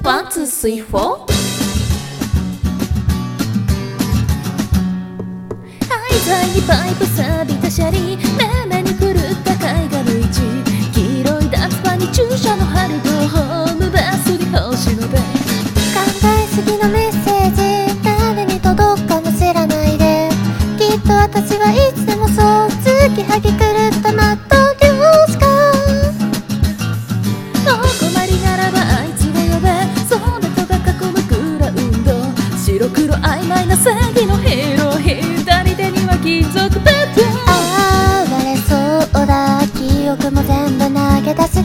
1、2、3、4廃材にパイプ錆びたシャリめめに狂った絵画の位置黄色いダンスパンに注射の針とホームベースに星のベ考えすぎのメッセージ誰に届くかも知らないできっと私はいつでもそう突きはぎ狂ったマット漁師かお困りならばあいつを呼べそれとが囲むグラウンド白黒曖昧な正義のヒーロー左手には金属ペットああ割れそうだ記憶も全部投げ出す